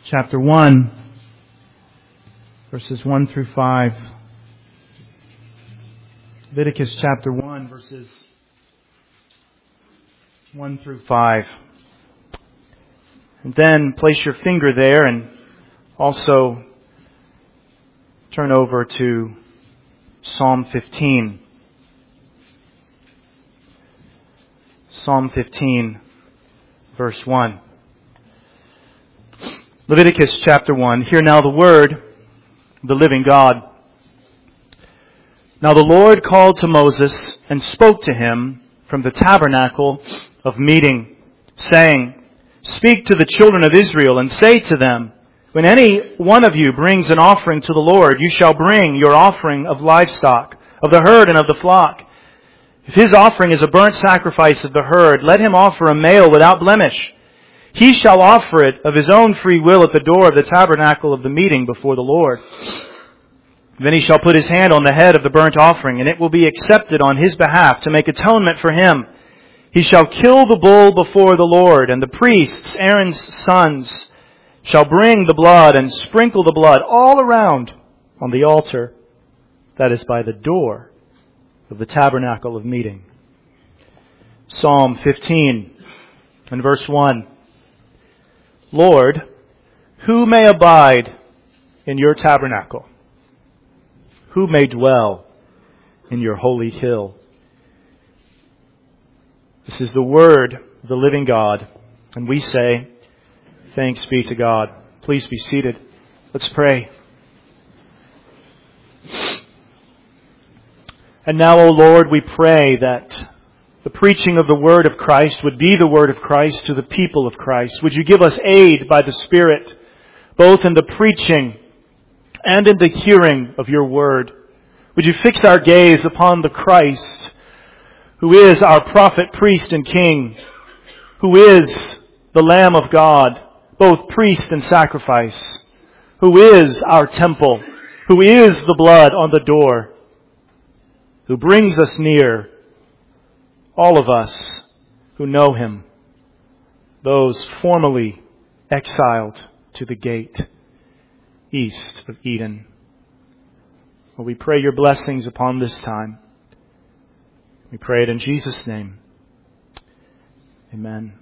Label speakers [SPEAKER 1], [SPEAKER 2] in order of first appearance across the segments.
[SPEAKER 1] chapter 1, verses 1 through 5. Leviticus chapter 1, verses 1 through 5. And then place your finger there and also turn over to Psalm 15. Psalm 15, verse 1. Leviticus chapter 1. Hear now the word of the living God. Now the Lord called to Moses and spoke to him from the tabernacle of meeting, saying, Speak to the children of Israel and say to them, When any one of you brings an offering to the Lord, you shall bring your offering of livestock, of the herd and of the flock. If his offering is a burnt sacrifice of the herd, let him offer a male without blemish. He shall offer it of his own free will at the door of the tabernacle of the meeting before the Lord. Then he shall put his hand on the head of the burnt offering, and it will be accepted on his behalf to make atonement for him. He shall kill the bull before the Lord, and the priests, Aaron's sons, shall bring the blood and sprinkle the blood all around on the altar that is by the door of the tabernacle of meeting. Psalm 15 and verse 1. Lord, who may abide in your tabernacle? Who may dwell in your holy hill? This is the word of the living God, and we say, thanks be to God. Please be seated. Let's pray. And now, O Lord, we pray that the preaching of the word of Christ would be the word of Christ to the people of Christ. Would you give us aid by the Spirit, both in the preaching and in the hearing of your word? Would you fix our gaze upon the Christ, who is our prophet, priest, and king, who is the Lamb of God, both priest and sacrifice, who is our temple, who is the blood on the door, who brings us near, all of us who know Him, those formerly exiled to the gate east of Eden. Well, we pray your blessings upon this time. We pray it in Jesus' name. Amen.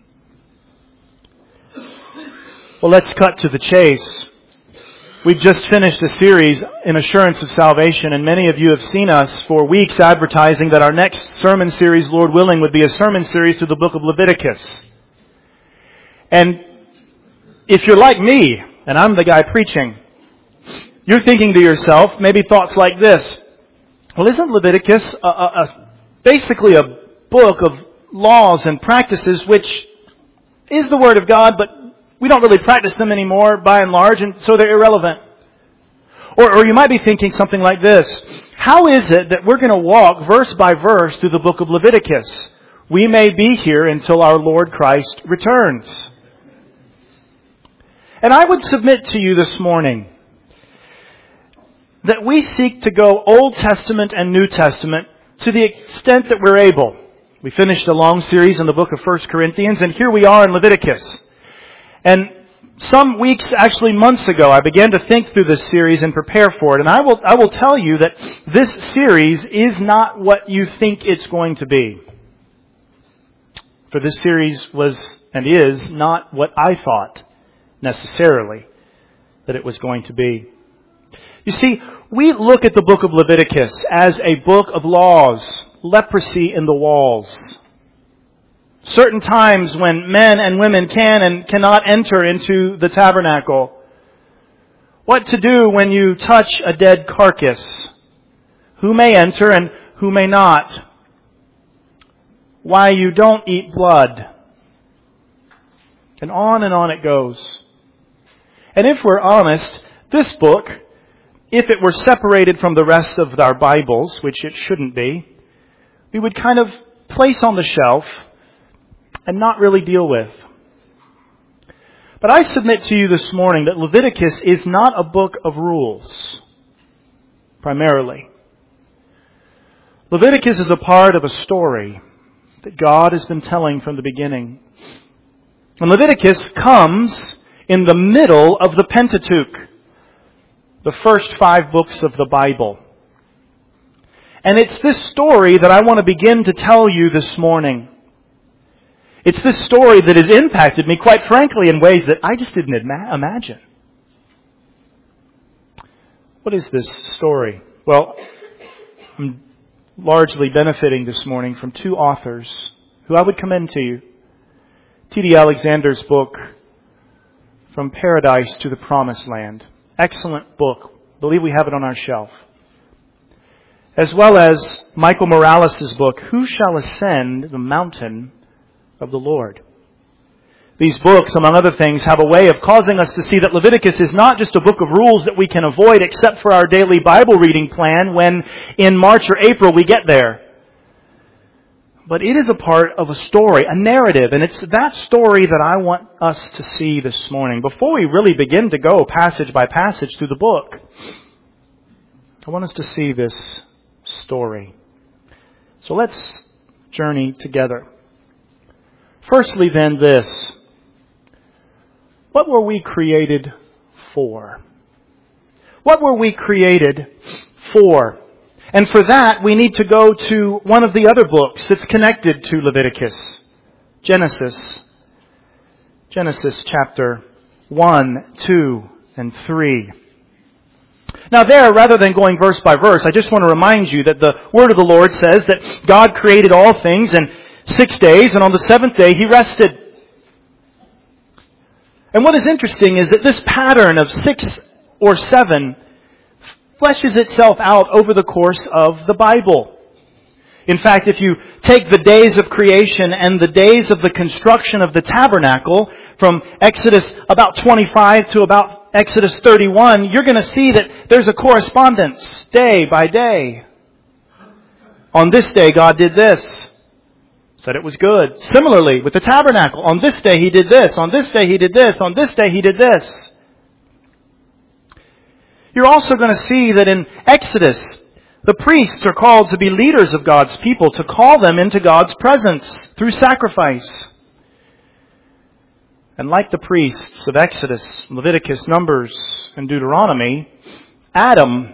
[SPEAKER 1] Well, let's cut to the chase. We've just finished a series in Assurance of Salvation, and many of you have seen us for weeks advertising that our next sermon series, Lord willing, would be a sermon series through the book of Leviticus. And if you're like me, and I'm the guy preaching, you're thinking to yourself, maybe thoughts like this: well, isn't Leviticus basically a book of laws and practices which is the Word of God, but we don't really practice them anymore by and large, and so they're irrelevant? Or you might be thinking something like this: how is it that we're going to walk verse by verse through the book of Leviticus? We may be here until our Lord Christ returns. And I would submit to you this morning that we seek to go Old Testament and New Testament to the extent that we're able. We finished a long series in the book of 1 Corinthians, and here we are in Leviticus. And some weeks, actually months ago, I began to think through this series and prepare for it. And I will tell you that this series is not what you think it's going to be. For this series was and is not what I thought necessarily that it was going to be. You see, we look at the book of Leviticus as a book of laws, leprosy in the walls. Certain times when men and women can and cannot enter into the tabernacle. What to do when you touch a dead carcass. Who may enter and who may not. Why you don't eat blood. And on it goes. And if we're honest, this book, if it were separated from the rest of our Bibles, which it shouldn't be, we would kind of place on the shelf and not really deal with. But I submit to you this morning that Leviticus is not a book of rules, primarily. Leviticus is a part of a story that God has been telling from the beginning. And Leviticus comes in the middle of the Pentateuch, the first 5 books of the Bible. And it's this story that I want to begin to tell you this morning. It's this story that has impacted me, quite frankly, in ways that I just didn't imagine. What is this story? Well, I'm largely benefiting this morning from 2 authors who I would commend to you. T.D. Alexander's book, From Paradise to the Promised Land. Excellent book. I believe we have it on our shelf. As well as Michael Morales' book, Who Shall Ascend the Mountain of the Lord? These books, among other things, have a way of causing us to see that Leviticus is not just a book of rules that we can avoid except for our daily Bible reading plan when in March or April we get there. But it is a part of a story, a narrative, and it's that story that I want us to see this morning. Before we really begin to go passage by passage through the book, I want us to see this story. So let's journey together. Firstly, then, this. What were we created for? What were we created for? And for that, we need to go to one of the other books that's connected to Leviticus. Genesis. Genesis chapter 1, 2, and 3. Now there, rather than going verse by verse, I just want to remind you that the Word of the Lord says that God created all things in 6 days, and on the 7th day He rested. And what is interesting is that this pattern of 6 or 7 fleshes itself out over the course of the Bible. In fact, if you take the days of creation and the days of the construction of the tabernacle from Exodus about 25 to about Exodus 31, you're going to see that there's a correspondence day by day. On this day, God did this. Said it was good. Similarly, with the tabernacle, on this day He did this. On this day He did this. On this day He did this. You're also going to see that in Exodus, the priests are called to be leaders of God's people, to call them into God's presence through sacrifice. And like the priests of Exodus, Leviticus, Numbers, and Deuteronomy, Adam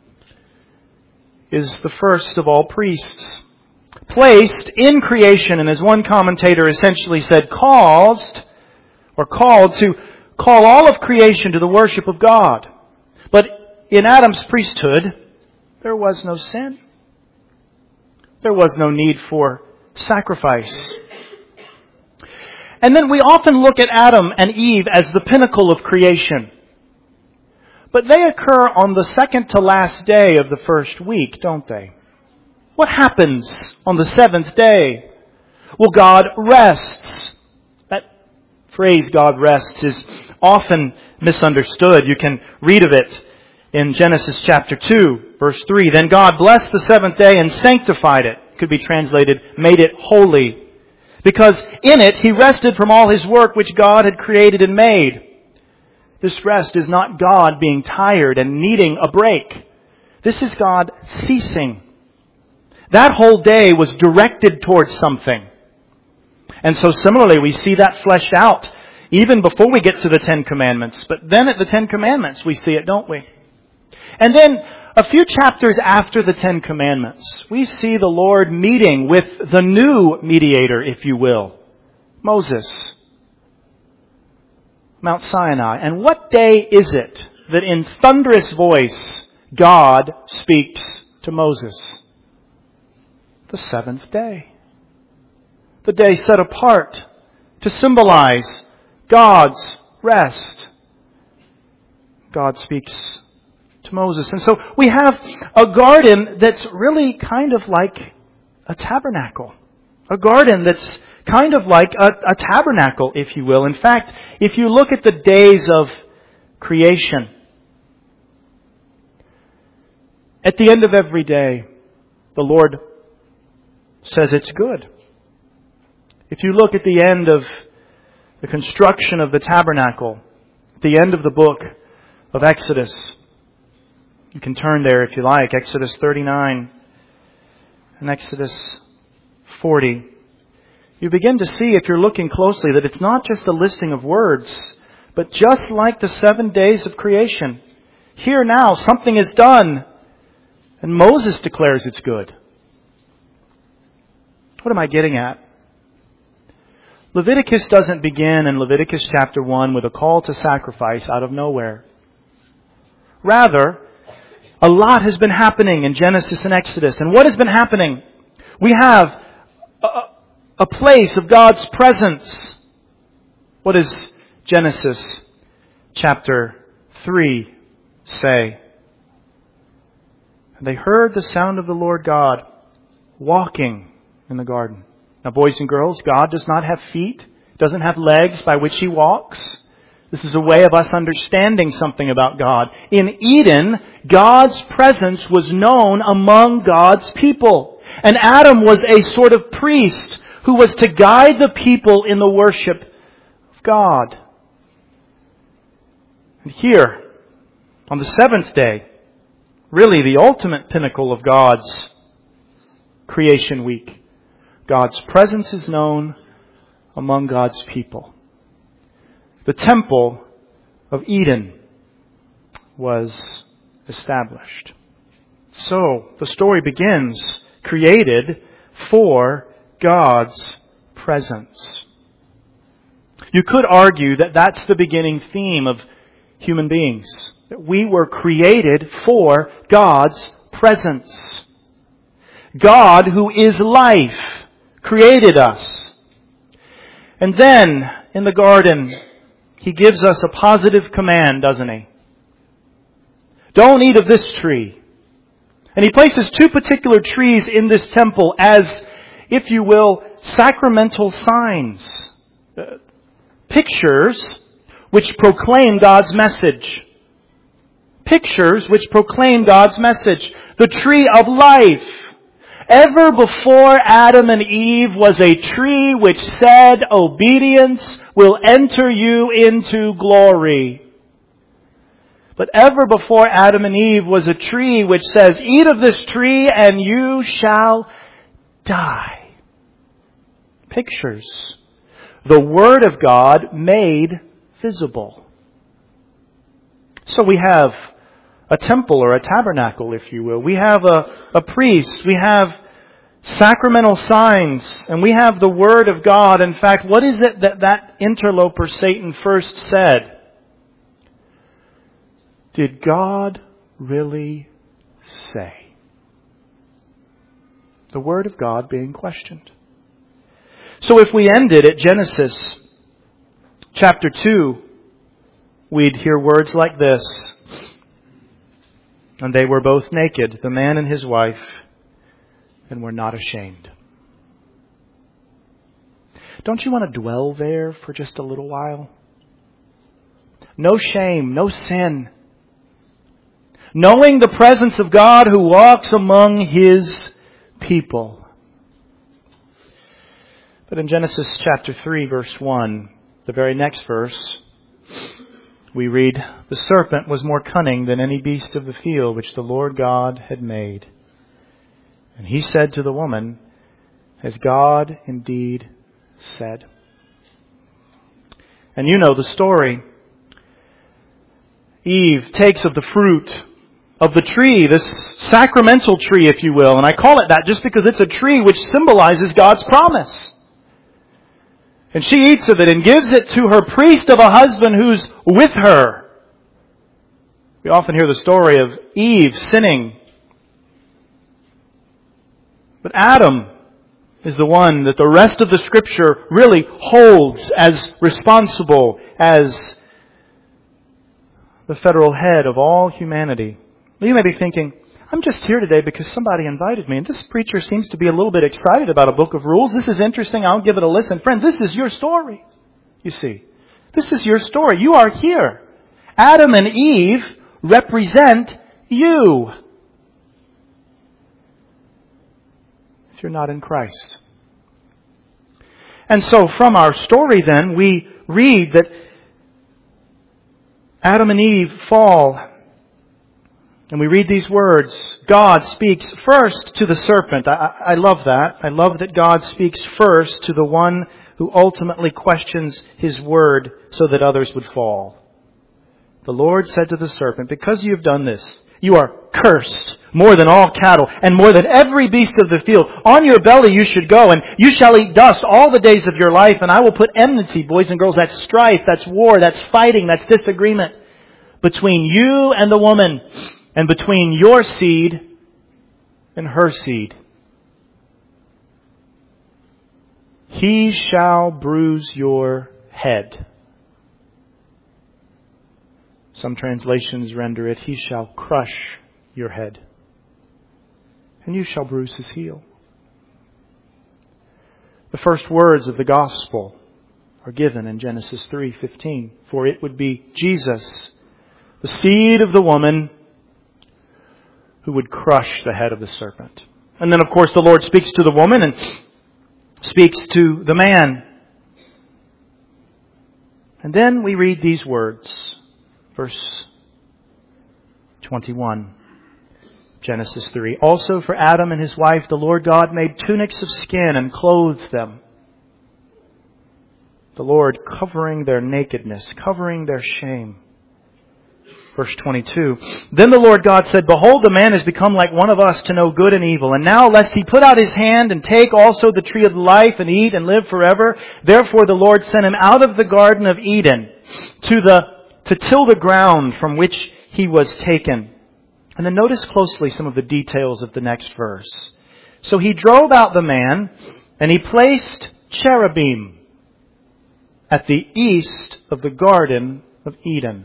[SPEAKER 1] is the first of all priests. Placed in creation, and as one commentator essentially said, called to call all of creation to the worship of God. But in Adam's priesthood, there was no sin. There was no need for sacrifice. And then we often look at Adam and Eve as the pinnacle of creation. But they occur on the second to last day of the first week, don't they? What happens on the 7th day? Well, God rests. That phrase, God rests, is often misunderstood. You can read of it in Genesis chapter 2, verse 3. Then God blessed the 7th day and sanctified it. It could be translated, made it holy. Because in it He rested from all His work which God had created and made. This rest is not God being tired and needing a break. This is God ceasing. That whole day was directed towards something. And so similarly, we see that fleshed out even before we get to the 10 Commandments. But then at the 10 Commandments, we see it, don't we? And then a few chapters after the 10 Commandments, we see the Lord meeting with the new mediator, if you will, Moses. Mount Sinai. And what day is it that in thunderous voice God speaks to Moses? The 7th day. The day set apart to symbolize God's rest. God speaks to Moses. And so we have a garden that's really kind of like a tabernacle. A garden that's kind of like a tabernacle, if you will. In fact, if you look at the days of creation, at the end of every day, the Lord says it's good. If you look at the end of the construction of the tabernacle, at the end of the book of Exodus, you can turn there if you like, Exodus 39 and Exodus 40. You begin to see, if you're looking closely, that it's not just a listing of words, But just like the 7 days of creation, here now something is done, and Moses declares it's good. What am I getting at? Leviticus doesn't begin in Leviticus chapter 1 with a call to sacrifice out of nowhere. Rather, a lot has been happening in Genesis and Exodus. And what has been happening? We have a place of God's presence. What does Genesis chapter 3 say? They heard the sound of the Lord God walking in the garden. Now, boys and girls, God does not have feet, doesn't have legs by which He walks. This is a way of us understanding something about God. In Eden, God's presence was known among God's people. And Adam was a sort of priest who was to guide the people in the worship of God. And here, on the 7th day, really the ultimate pinnacle of God's creation week, God's presence is known among God's people. The temple of Eden was established. So, the story begins created for God's presence. You could argue that that's the beginning theme of human beings. That we were created for God's presence. God, who is life, created us. And then, in the garden, He gives us a positive command, doesn't He? Don't eat of this tree. And He places 2 particular trees in this temple as, if you will, sacramental signs. Pictures which proclaim God's message. Pictures which proclaim God's message. The tree of life. Ever before Adam and Eve was a tree which said, obedience will enter you into glory. But ever before Adam and Eve was a tree which says, eat of this tree and you shall die. Pictures. The Word of God made visible. So we have a temple or a tabernacle, if you will. We have a priest. We have sacramental signs. And we have the Word of God. In fact, what is it that interloper Satan first said? Did God really say? The Word of God being questioned. So if we ended at Genesis chapter 2, we'd hear words like this. And they were both naked, the man and his wife, and were not ashamed. Don't you want to dwell there for just a little while? No shame, no sin. Knowing the presence of God who walks among His people. But in Genesis chapter 3, verse 1, the very next verse, we read, the serpent was more cunning than any beast of the field which the Lord God had made. And he said to the woman, has God indeed said? And you know the story. Eve takes of the fruit of the tree, this sacramental tree, if you will. And I call it that just because it's a tree which symbolizes God's promise. And she eats of it and gives it to her priest of a husband who's with her. We often hear the story of Eve sinning. But Adam is the one that the rest of the Scripture really holds as responsible as the federal head of all humanity. You may be thinking, I'm just here today because somebody invited me. And this preacher seems to be a little bit excited about a book of rules. This is interesting. I'll give it a listen. Friend, this is your story. You see, this is your story. You are here. Adam and Eve represent you. If you're not in Christ. And so from our story then, we read that Adam and Eve fall. And we read these words. God speaks first to the serpent. I love that. I love that God speaks first to the one who ultimately questions His word so that others would fall. The Lord said to the serpent, because you have done this, you are cursed more than all cattle and more than every beast of the field. On your belly you should go, and you shall eat dust all the days of your life, and I will put enmity, boys and girls, that's strife, that's war, that's fighting, that's disagreement, between you and the woman, and between your seed and her seed. He shall bruise your head. Some translations render it, He shall crush your head, and you shall bruise His heel. The first words of the gospel are given in Genesis 3:15. For it would be Jesus, the seed of the woman, who would crush the head of the serpent. And then, of course, the Lord speaks to the woman and speaks to the man. And then we read these words. Verse 21. Genesis 3. Also for Adam and his wife, the Lord God made tunics of skin and clothed them. The Lord covering their nakedness, covering their shame. Verse 22. Then the Lord God said, behold, the man has become like one of us to know good and evil. And now lest he put out his hand and take also the tree of life and eat and live forever. Therefore the Lord sent him out of the Garden of Eden to till the ground from which he was taken. And then notice closely some of the details of the next verse. So he drove out the man, and he placed cherubim at the east of the Garden of Eden,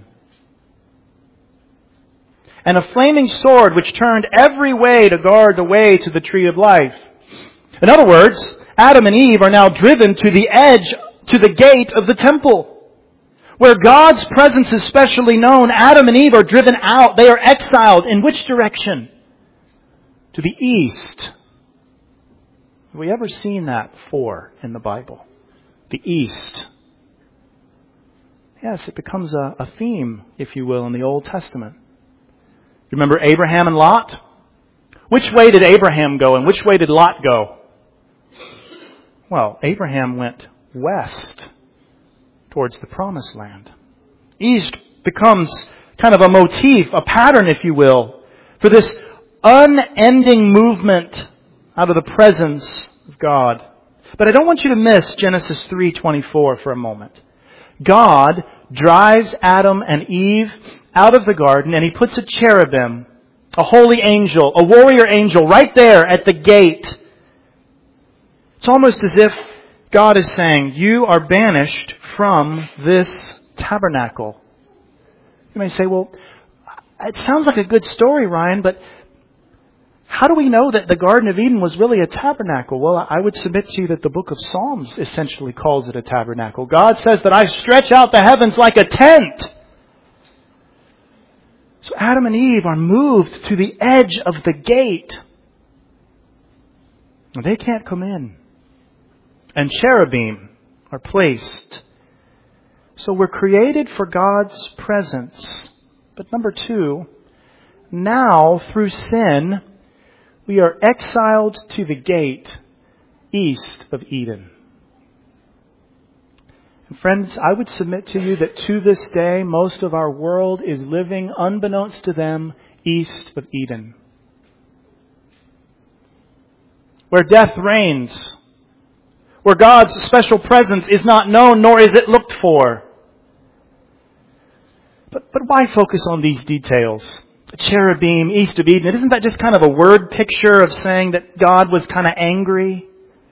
[SPEAKER 1] and a flaming sword which turned every way to guard the way to the tree of life. In other words, Adam and Eve are now driven to the edge, to the gate of the temple. Where God's presence is specially known, Adam and Eve are driven out. They are exiled. In which direction? To the east. Have we ever seen that before in the Bible? The east. Yes, it becomes a theme, if you will, in the Old Testament. Remember Abraham and Lot? Which way did Abraham go and which way did Lot go? Well, Abraham went west, towards the promised land. East becomes kind of a motif, a pattern, if you will, for this unending movement out of the presence of God. But I don't want you to miss Genesis 3:24 for a moment. God drives Adam and Eve out of the garden, and He puts a cherubim, a holy angel, a warrior angel, right there at the gate. It's almost as if God is saying, you are banished from this tabernacle. You may say, well, it sounds like a good story, Ryan, but how do we know that the Garden of Eden was really a tabernacle? Well, I would submit to you that the book of Psalms essentially calls it a tabernacle. God says that I stretch out the heavens like a tent. So Adam and Eve are moved to the edge of the gate. They can't come in. And cherubim are placed. So we're created for God's presence. But number two, now through sin, we are exiled to the gate east of Eden. And friends, I would submit to you that to this day, most of our world is living, unbeknownst to them, east of Eden. Where death reigns. Where God's special presence is not known, nor is it looked for. But why focus on these details? Cherubim, east of Eden. Isn't that just kind of a word picture of saying that God was kind of angry?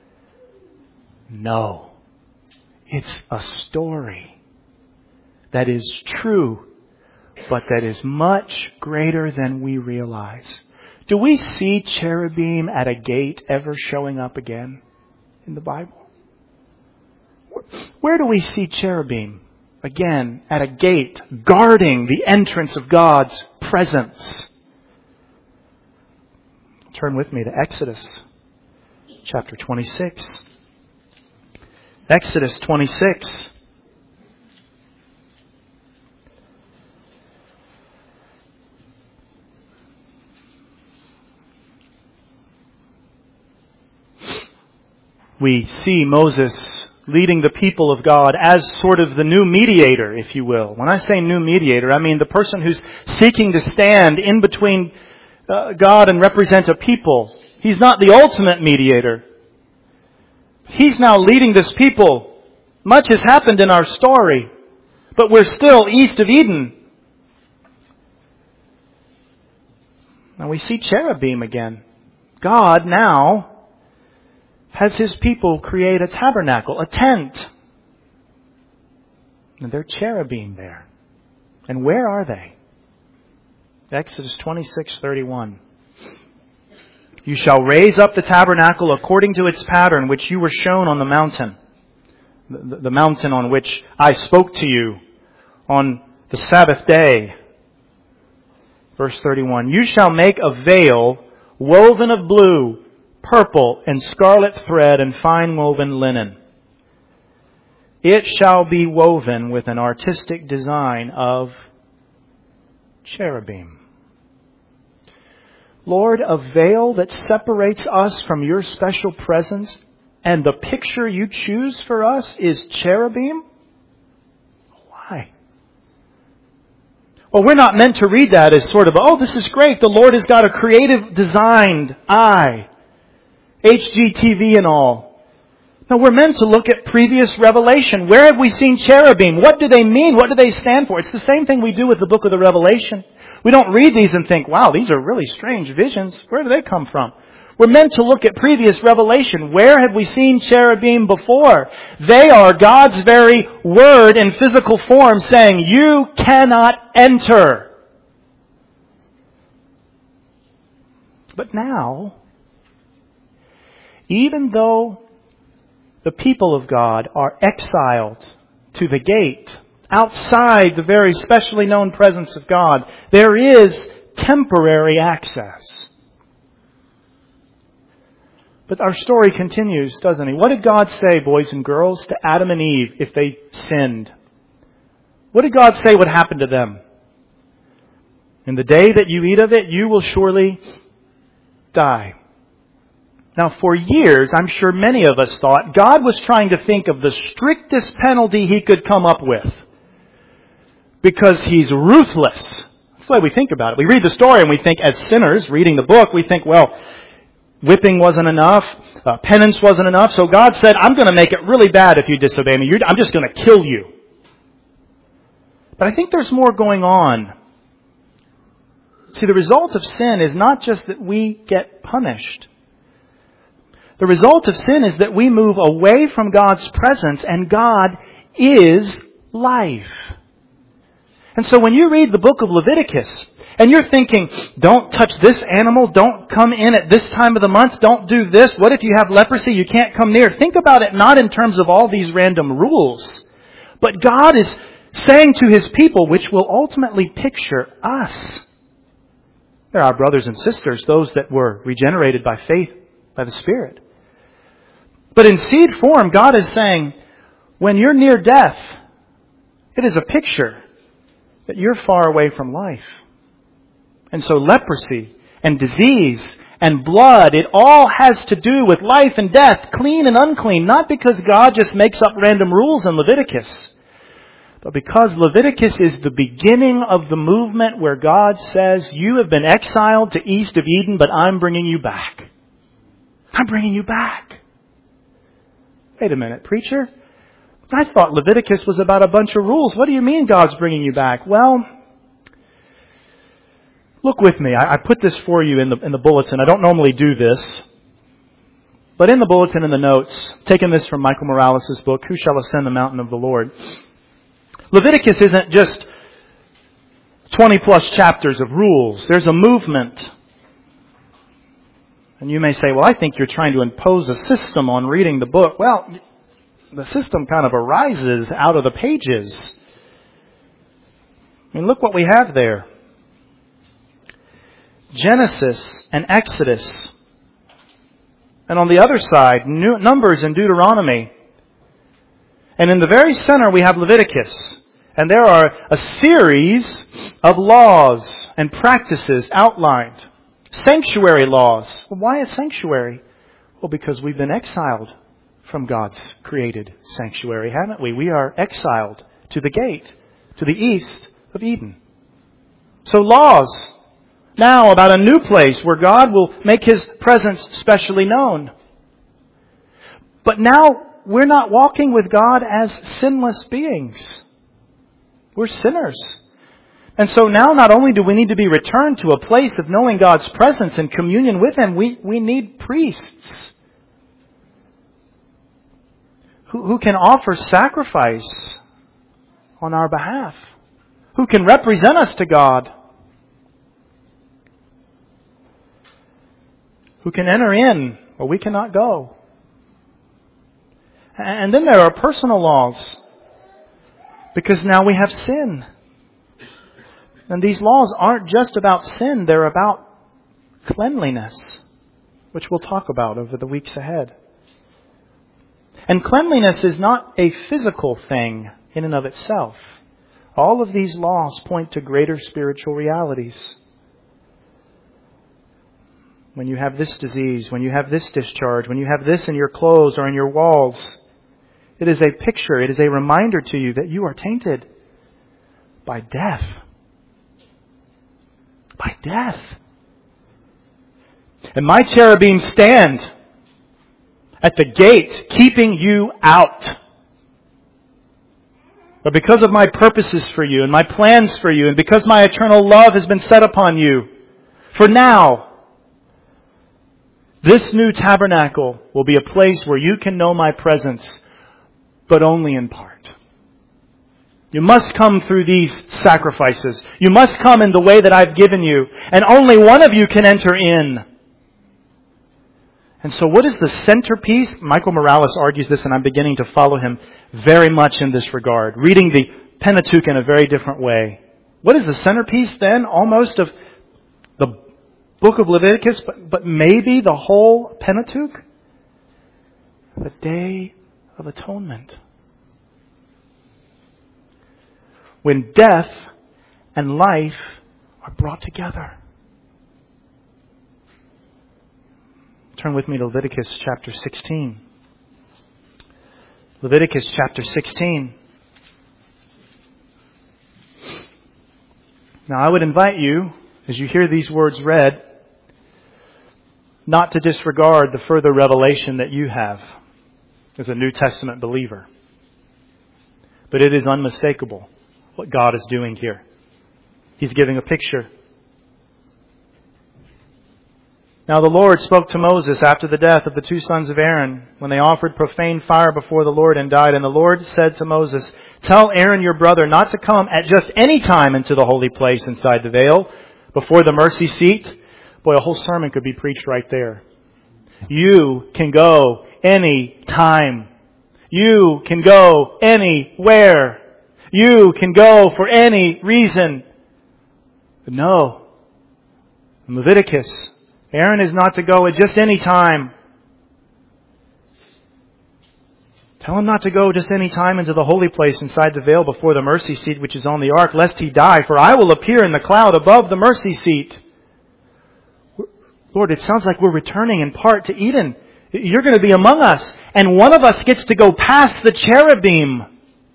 [SPEAKER 1] No. It's a story that is true, but that is much greater than we realize. Do we see cherubim at a gate ever showing up again in the Bible? Where do we see cherubim again at a gate guarding the entrance of God's presence? Turn with me to Exodus chapter 26. Exodus 26. We see Moses leading the people of God as sort of the new mediator, if you will. When I say new mediator, I mean the person who's seeking to stand in between God and represent a people. He's not the ultimate mediator. He's now leading this people. Much has happened in our story, but we're still east of Eden. Now we see cherubim again. God now has His people create a tabernacle, a tent. And they're cherubim there. And where are they? Exodus 26:31. You shall raise up the tabernacle according to its pattern, which you were shown on the mountain. The mountain on which I spoke to you on the Sabbath day. Verse 31. You shall make a veil woven of blue, purple, and scarlet thread and fine woven linen. It shall be woven with an artistic design of cherubim. Lord, a veil that separates us from your special presence, and the picture you choose for us is cherubim? Why? Well, we're not meant to read that as sort of, oh, this is great. The Lord has got a creative designed eye. HGTV and all. No, we're meant to look at previous revelation. Where have we seen cherubim? What do they mean? What do they stand for? It's the same thing we do with the book of the Revelation. We don't read these and think, wow, these are really strange visions. Where do they come from? We're meant to look at previous revelation. Where have we seen cherubim before? They are God's very word in physical form saying, you cannot enter. But now, even though the people of God are exiled to the gate, outside the very specially known presence of God, there is temporary access. But our story continues, doesn't it? What did God say, boys and girls, to Adam and Eve if they sinned? What did God say would happen to them? In the day that you eat of it, you will surely die. Now, for years, I'm sure many of us thought God was trying to think of the strictest penalty He could come up with, because He's ruthless. That's the way we think about it. We read the story and we think, as sinners, reading the book, we think, well, whipping wasn't enough, penance wasn't enough, so God said, I'm going to make it really bad if you disobey me. I'm just going to kill you. But I think there's more going on. See, the result of sin is not just that we get punished. The result of sin is that we move away from God's presence, and God is life. And so when you read the book of Leviticus, and you're thinking, don't touch this animal, don't come in at this time of the month, don't do this, what if you have leprosy, you can't come near? Think about it not in terms of all these random rules, but God is saying to His people, which will ultimately picture us. They're our brothers and sisters, those that were regenerated by faith, by the Spirit. But in seed form, God is saying, when you're near death, it is a picture that you're far away from life. And so leprosy and disease and blood, it all has to do with life and death, clean and unclean, not because God just makes up random rules in Leviticus, but because Leviticus is the beginning of the movement where God says, you have been exiled to east of Eden, but I'm bringing you back. I'm bringing you back. Wait a minute, preacher. I thought Leviticus was about a bunch of rules. What do you mean God's bringing you back? Well, look with me. I put this for you in the bulletin. I don't normally do this. But in the bulletin, in the notes, taking this from Michael Morales' book, Who Shall Ascend the Mountain of the Lord? Leviticus isn't just 20 plus chapters of rules. There's a movement. And you may say, well, I think you're trying to impose a system on reading the book. Well, the system kind of arises out of the pages. I mean, look what we have there. Genesis and Exodus. And on the other side, Numbers and Deuteronomy. And in the very center we have Leviticus. And there are a series of laws and practices outlined. Sanctuary laws. Well, why a sanctuary? Well, because we've been exiled from God's created sanctuary, haven't we? We are exiled to the gate, to the east of Eden. So laws now about a new place where God will make His presence specially known. But now we're not walking with God as sinless beings. We're sinners. And so now not only do we need to be returned to a place of knowing God's presence and communion with Him, we need priests who can offer sacrifice on our behalf, who can represent us to God, who can enter in where we cannot go. And then there are personal laws, because now we have sin. And these laws aren't just about sin, they're about cleanliness, which we'll talk about over the weeks ahead. And cleanliness is not a physical thing in and of itself. All of these laws point to greater spiritual realities. When you have this disease, when you have this discharge, when you have this in your clothes or in your walls, it is a picture, it is a reminder to you that you are tainted by death. By death. And my cherubim stand at the gate, keeping you out. But because of my purposes for you and my plans for you, and because my eternal love has been set upon you, for now, this new tabernacle will be a place where you can know my presence, but only in part. You must come through these sacrifices. You must come in the way that I've given you, and only one of you can enter in. And so what is the centerpiece? Michael Morales argues this, and I'm beginning to follow him very much in this regard, reading the Pentateuch in a very different way. What is the centerpiece then, almost, of the book of Leviticus, but maybe the whole Pentateuch? The Day of Atonement. When death and life are brought together. Turn with me to Leviticus chapter 16. Leviticus chapter 16. Now I would invite you, as you hear these words read, not to disregard the further revelation that you have as a New Testament believer. But it is unmistakable what God is doing here. He's giving a picture. Now the Lord spoke to Moses after the death of the two sons of Aaron, when they offered profane fire before the Lord and died. And the Lord said to Moses, "Tell Aaron your brother not to come at just any time into the holy place inside the veil, before the mercy seat." Boy, a whole sermon could be preached right there. You can go any time. You can go anywhere. You can go for any reason. But no. In Leviticus, Aaron is not to go at just any time. Tell him not to go just any time into the holy place inside the veil before the mercy seat which is on the ark, lest he die, for I will appear in the cloud above the mercy seat. Lord, it sounds like we're returning in part to Eden. You're going to be among us, and one of us gets to go past the cherubim.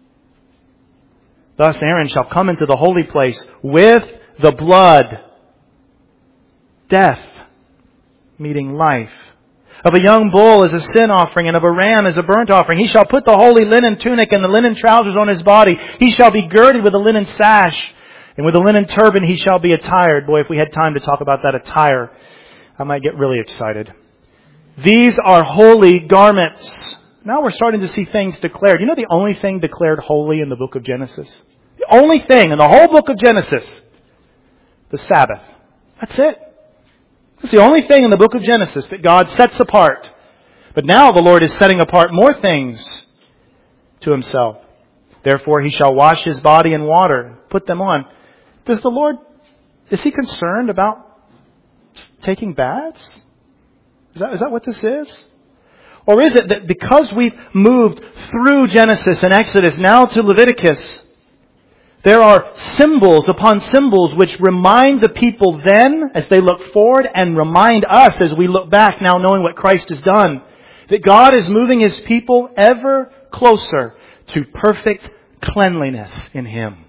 [SPEAKER 1] Thus Aaron shall come into the holy place with the blood, death meeting life, of a young bull as a sin offering, and of a ram as a burnt offering. He shall put the holy linen tunic and the linen trousers on his body. He shall be girded with a linen sash, and with a linen turban he shall be attired. Boy, if we had time to talk about that attire, I might get really excited. These are holy garments. Now we're starting to see things declared. You know the only thing declared holy in the book of Genesis? The only thing in the whole book of Genesis? The Sabbath. That's it. It's the only thing in the book of Genesis that God sets apart. But now the Lord is setting apart more things to Himself. Therefore He shall wash His body in water, put them on. Does the Lord, is He concerned about taking baths? Is that what this is? Or is it that because we've moved through Genesis and Exodus now to Leviticus, there are symbols upon symbols which remind the people then as they look forward and remind us as we look back now knowing what Christ has done. that God is moving His people ever closer to perfect cleanliness in Him.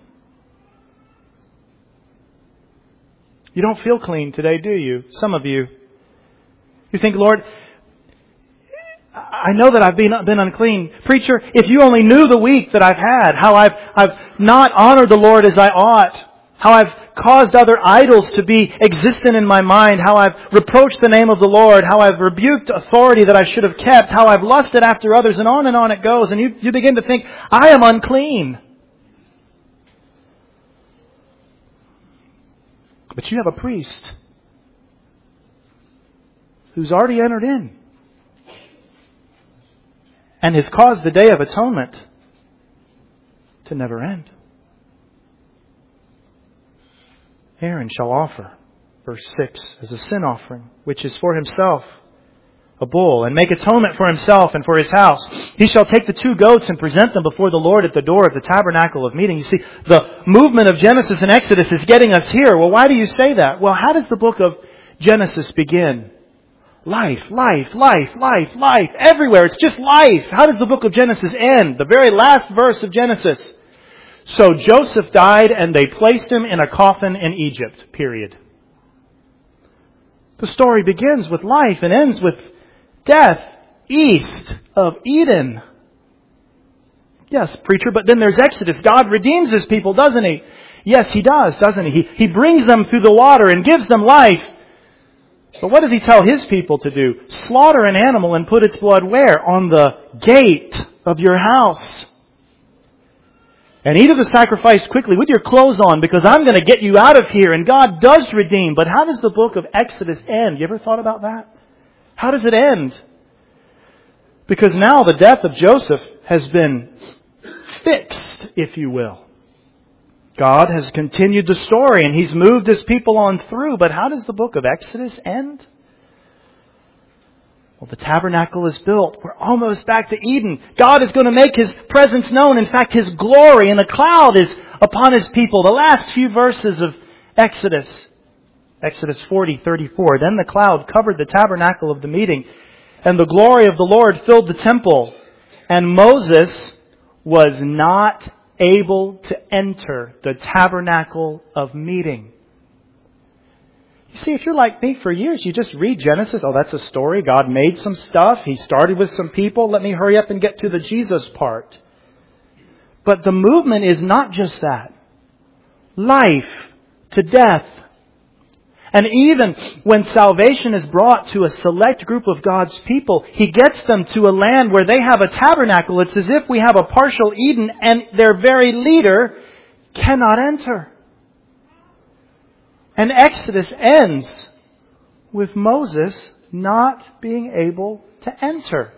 [SPEAKER 1] You don't feel clean today, do you? Some of you. You think, Lord, I know that I've been unclean. Preacher, if you only knew the week that I've had, how I've not honored the Lord as I ought, how I've caused other idols to be existent in my mind, how I've reproached the name of the Lord, how I've rebuked authority that I should have kept, how I've lusted after others, and on it goes. And you begin to think, I am unclean. But you have a priest who's already entered in and has caused the Day of Atonement to never end. Aaron shall offer, verse 6, as a sin offering, which is for himself, a bull, and make atonement for himself and for his house. He shall take the 2 goats and present them before the Lord at the door of the tabernacle of meeting. You see, the movement of Genesis and Exodus is getting us here. Well, why do you say that? Well, how does the book of Genesis begin? Life, life, life, life, life. Everywhere. It's just life. How does the book of Genesis end? The very last verse of Genesis. So Joseph died and they placed him in a coffin in Egypt. Period. The story begins with life and ends with death east of Eden. Yes, preacher, but then there's Exodus. God redeems His people, doesn't He? Yes, He does, doesn't He? He brings them through the water and gives them life. But what does He tell His people to do? Slaughter an animal and put its blood where? On the gate of your house. And eat of the sacrifice quickly with your clothes on, because I'm going to get you out of here. And God does redeem. But how does the book of Exodus end? You ever thought about that? How does it end? Because now the death of Joseph has been fixed, if you will. God has continued the story and He's moved His people on through. But how does the book of Exodus end? Well, the tabernacle is built. We're almost back to Eden. God is going to make His presence known. In fact, His glory in a cloud is upon His people. The last few verses of Exodus. Exodus 40:34. Then the cloud covered the tabernacle of the meeting, and the glory of the Lord filled the temple. And Moses was not able to enter the tabernacle of meeting. You see, if you're like me for years, you just read Genesis. Oh, that's a story. God made some stuff. He started with some people. Let me hurry up and get to the Jesus part. But the movement is not just that. Life to death. And even when salvation is brought to a select group of God's people, He gets them to a land where they have a tabernacle. It's as if we have a partial Eden and their very leader cannot enter. And Exodus ends with Moses not being able to enter.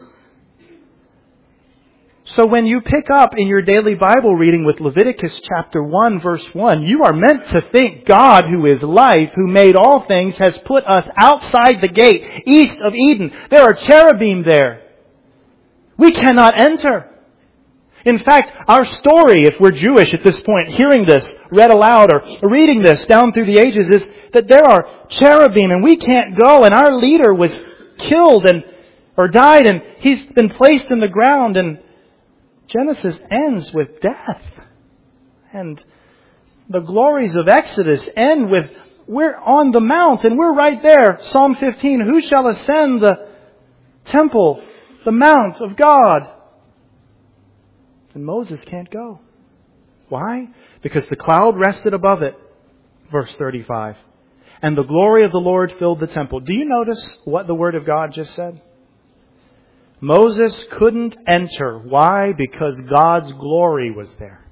[SPEAKER 1] So when you pick up in your daily Bible reading with Leviticus chapter 1 verse 1, you are meant to think God, who is life, who made all things, has put us outside the gate, east of Eden. There are cherubim there. We cannot enter. In fact, our story, if we're Jewish at this point, hearing this read aloud or reading this down through the ages, is that there are cherubim and we can't go, and our leader was killed or died, and he's been placed in the ground, and Genesis ends with death. And the glories of Exodus end with, we're on the mount and we're right there. Psalm 15, who shall ascend the temple, the mount of God? And Moses can't go. Why? Because the cloud rested above it. Verse 35. And the glory of the Lord filled the temple. Do you notice what the Word of God just said? Moses couldn't enter. Why? Because God's glory was there.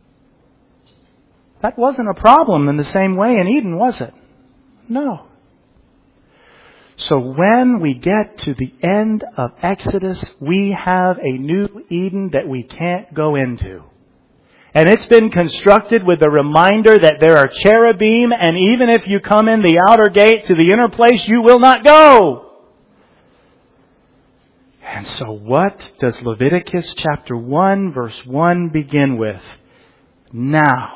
[SPEAKER 1] That wasn't a problem in the same way in Eden, was it? No. So when we get to the end of Exodus, we have a new Eden that we can't go into. And it's been constructed with a reminder that there are cherubim, and even if you come in the outer gate to the inner place, you will not go. And so what does Leviticus chapter 1 verse 1 begin with? Now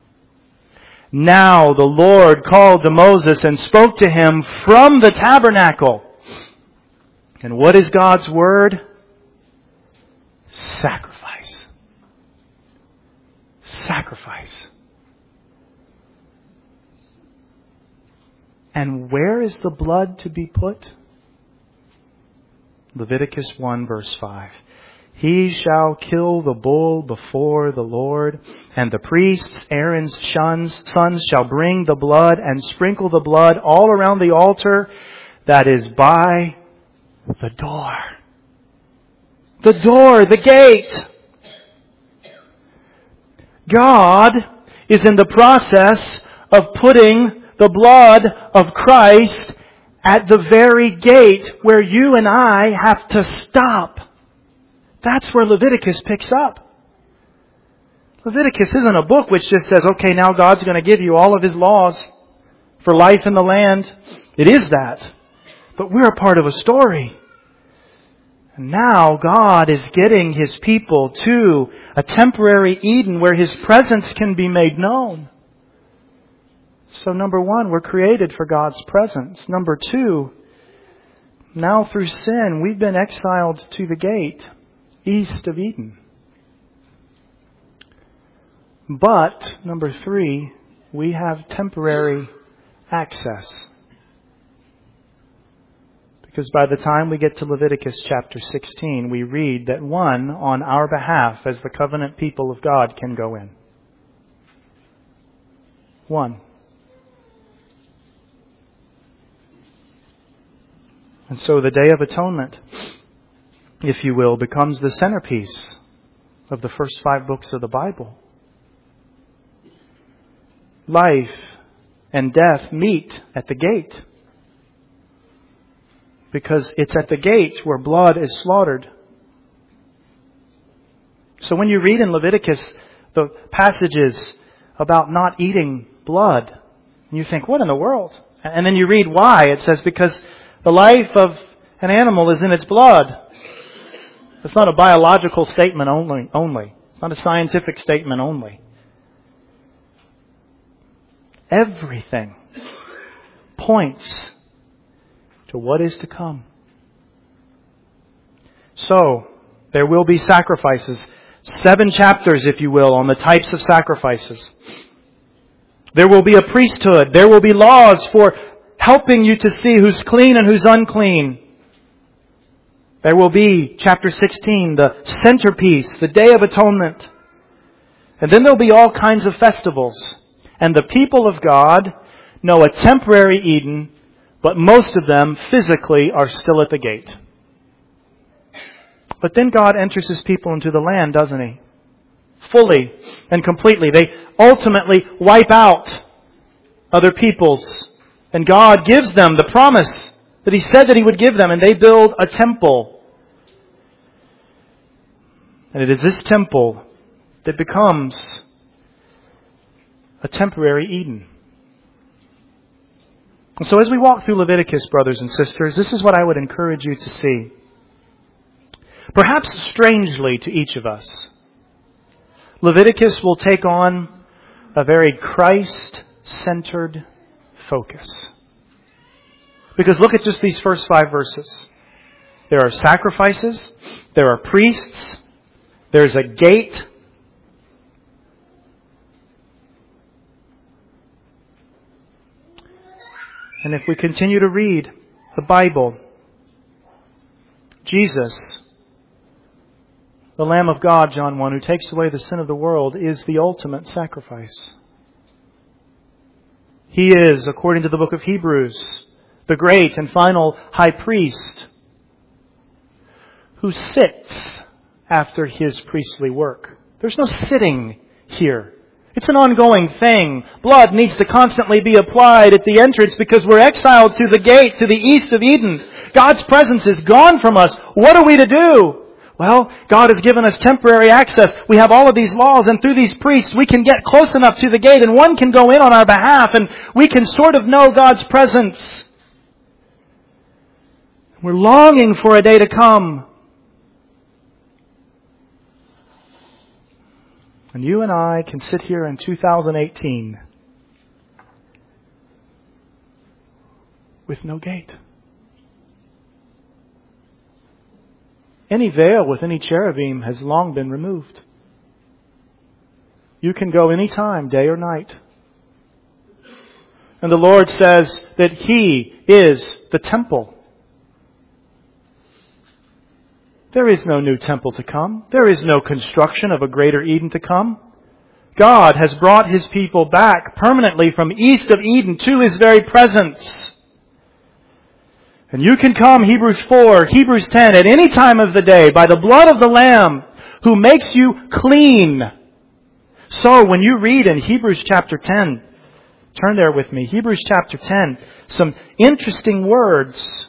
[SPEAKER 1] the Lord called to Moses and spoke to him from the tabernacle. And what is God's Word? Sacrifice. Sacrifice. And where is the blood to be put? Leviticus 1 verse 5. He shall kill the bull before the Lord, and the priests, Aaron's sons, shall bring the blood and sprinkle the blood all around the altar that is by the door. The door, the gate. God is in the process of putting the blood of Christ at the very gate where you and I have to stop. That's where Leviticus picks up. Leviticus isn't a book which just says, okay, now God's going to give you all of His laws for life in the land. It is that. But we're a part of a story. And now God is getting His people to a temporary Eden where His presence can be made known. So number one, we're created for God's presence. Number two, now through sin, we've been exiled to the gate east of Eden. But, number three, we have temporary access. Because by the time we get to Leviticus chapter 16, we read that one on our behalf as the covenant people of God can go in. One. And so the Day of Atonement, if you will, becomes the centerpiece of the first 5 books of the Bible. Life and death meet at the gate. Because it's at the gate where blood is slaughtered. So when you read in Leviticus the passages about not eating blood, you think, what in the world? And then you read why. It says because the life of an animal is in its blood. It's not a biological statement only. It's not a scientific statement only. Everything points to what is to come. So, there will be sacrifices. 7 chapters, if you will, on the types of sacrifices. There will be a priesthood. There will be laws for helping you to see who's clean and who's unclean. There will be, chapter 16, the centerpiece, the Day of Atonement. And then there'll be all kinds of festivals. And the people of God know a temporary Eden, but most of them physically are still at the gate. But then God enters His people into the land, doesn't He? Fully and completely. They ultimately wipe out other peoples. And God gives them the promise that He said that He would give them. And they build a temple. And it is this temple that becomes a temporary Eden. And so as we walk through Leviticus, brothers and sisters, this is what I would encourage you to see. Perhaps strangely to each of us, Leviticus will take on a very Christ-centered focus. Because look at just these first 5 verses. There are sacrifices, there are priests, there's a gate. And if we continue to read the Bible, Jesus, the Lamb of God, John 1, who takes away the sin of the world, is the ultimate sacrifice. He is, according to the book of Hebrews, the great and final high priest who sits after His priestly work. There's no sitting here. It's an ongoing thing. Blood needs to constantly be applied at the entrance because we're exiled to the gate, to the east of Eden. God's presence is gone from us. What are we to do? Well, God has given us temporary access. We have all of these laws, and through these priests we can get close enough to the gate and one can go in on our behalf and we can sort of know God's presence. We're longing for a day to come. And you and I can sit here in 2018 with no gate. Any veil with any cherubim has long been removed. You can go any time, day or night. And the Lord says that He is the temple. There is no new temple to come. There is no construction of a greater Eden to come. God has brought His people back permanently from east of Eden to His very presence. And you can come, Hebrews 4, Hebrews 10, at any time of the day by the blood of the Lamb who makes you clean. So when you read in Hebrews chapter 10, turn there with me, Hebrews chapter 10, some interesting words.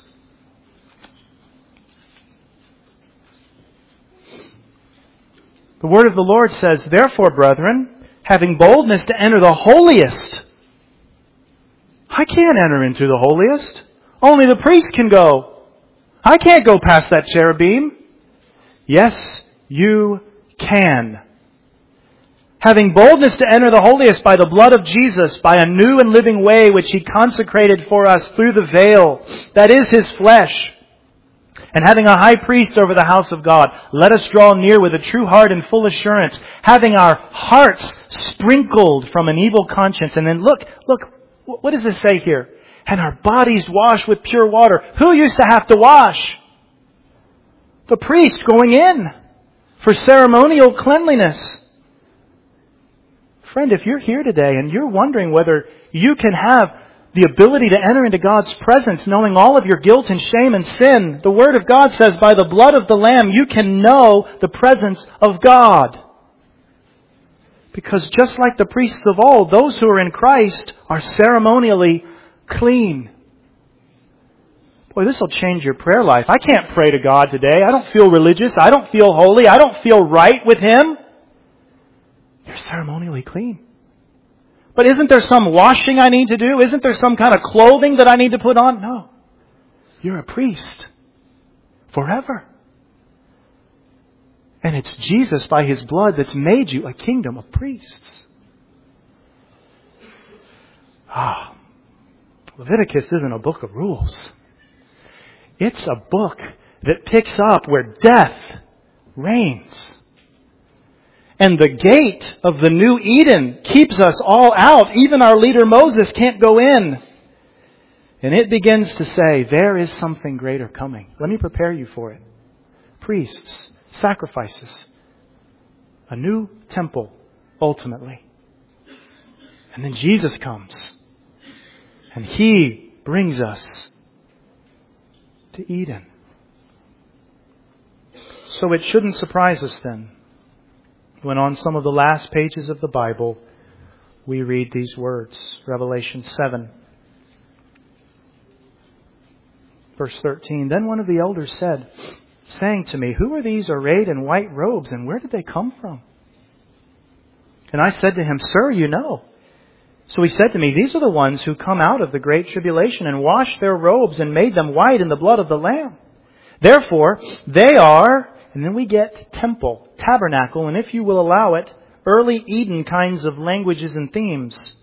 [SPEAKER 1] The word of the Lord says, "Therefore, brethren, having boldness to enter the holiest." I can't enter into the holiest. Only the priest can go. I can't go past that cherubim. Yes, you can. Having boldness to enter the holiest by the blood of Jesus, by a new and living way which He consecrated for us through the veil, that is His flesh. And having a high priest over the house of God, let us draw near with a true heart and full assurance, having our hearts sprinkled from an evil conscience. And then look, what does this say here? And our bodies washed with pure water. Who used to have to wash? The priest going in for ceremonial cleanliness. Friend, if you're here today and you're wondering whether you can have the ability to enter into God's presence, knowing all of your guilt and shame and sin, the Word of God says, by the blood of the Lamb, you can know the presence of God. Because just like the priests of old, those who are in Christ are ceremonially clean. Boy, this will change your prayer life. I can't pray to God today. I don't feel religious. I don't feel holy. I don't feel right with Him. You're ceremonially clean. But isn't there some washing I need to do? Isn't there some kind of clothing that I need to put on? No. You're a priest. Forever. And it's Jesus by His blood that's made you a kingdom of priests. Leviticus isn't a book of rules. It's a book that picks up where death reigns. And the gate of the new Eden keeps us all out. Even our leader Moses can't go in. And it begins to say, there is something greater coming. Let me prepare you for it. Priests, sacrifices, a new temple, ultimately. And then Jesus comes. And He brings us to Eden. So it shouldn't surprise us then when on some of the last pages of the Bible we read these words. Revelation 7, verse 13. Then one of the elders said, saying to me, who are these arrayed in white robes, and where did they come from? And I said to him, Sir, you know. So he said to me, these are the ones who come out of the great tribulation and washed their robes and made them white in the blood of the Lamb. Therefore, they are, and then we get temple, tabernacle, and if you will allow it, early Eden kinds of languages and themes.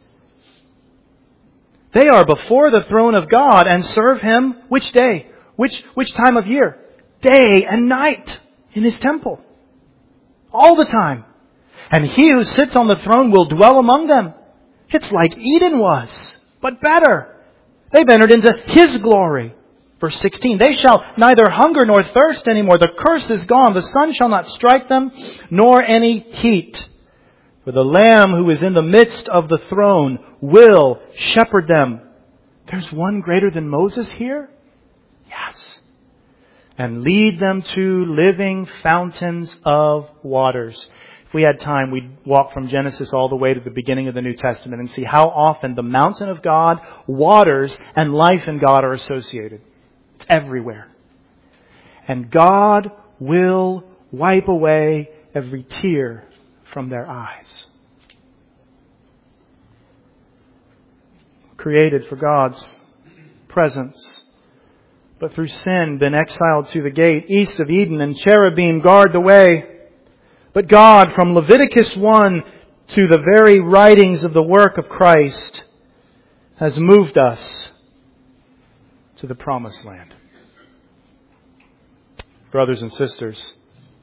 [SPEAKER 1] They are before the throne of God and serve Him which day? Which time of year? Day and night in His temple. All the time. And He who sits on the throne will dwell among them. It's like Eden was, but better. They've entered into His glory. Verse 16, they shall neither hunger nor thirst anymore. The curse is gone. The sun shall not strike them, nor any heat. For the Lamb who is in the midst of the throne will shepherd them. There's one greater than Moses here? Yes. And lead them to living fountains of waters. If we had time, we'd walk from Genesis all the way to the beginning of the New Testament and see how often the mountain of God, waters, and life in God are associated. It's everywhere. And God will wipe away every tear from their eyes. Created for God's presence, but through sin been exiled to the gate east of Eden, and cherubim guard the way. But God, from Leviticus 1 to the very writings of the work of Christ, has moved us to the promised land. brothers and sisters,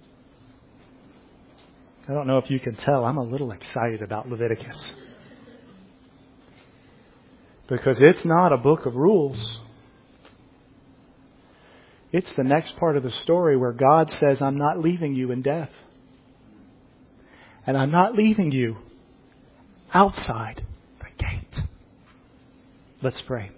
[SPEAKER 1] I don't know if you can tell, I'm a little excited about Leviticus. Because it's not a book of rules. It's the next part of the story where God says, I'm not leaving you in death. And I'm not leaving you outside the gate. Let's pray.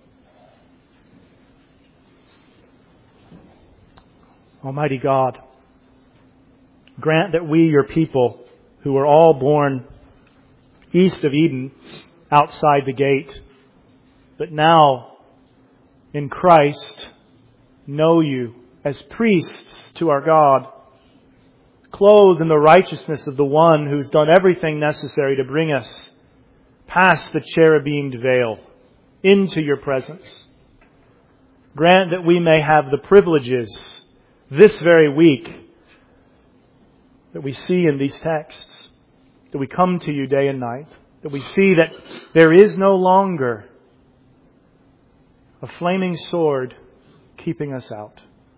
[SPEAKER 1] Almighty God, grant that we, your people, who were all born east of Eden, outside the gate, but now in Christ know you as priests to our God, clothed in the righteousness of the one who's done everything necessary to bring us past the cherubimed veil into your presence. Grant that we may have the privileges this very week that we see in these texts, that we come to you day and night, that we see that there is no longer a flaming sword keeping us out.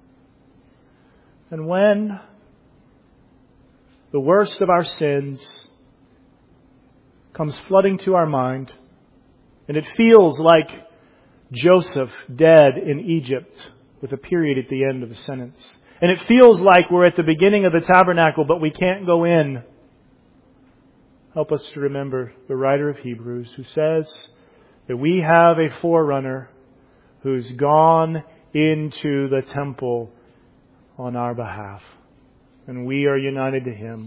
[SPEAKER 1] And when the worst of our sins comes flooding to our mind, and it feels like Joseph dead in Egypt with a period at the end of the sentence, and it feels like we're at the beginning of the tabernacle, but we can't go in. Help us to remember the writer of Hebrews who says that we have a forerunner who's gone into the temple on our behalf. And we are united to Him.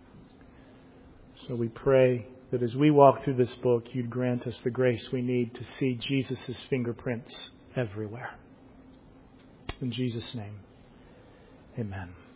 [SPEAKER 1] So we pray that as we walk through this book, you'd grant us the grace we need to see Jesus' fingerprints everywhere. In Jesus' name. Amen.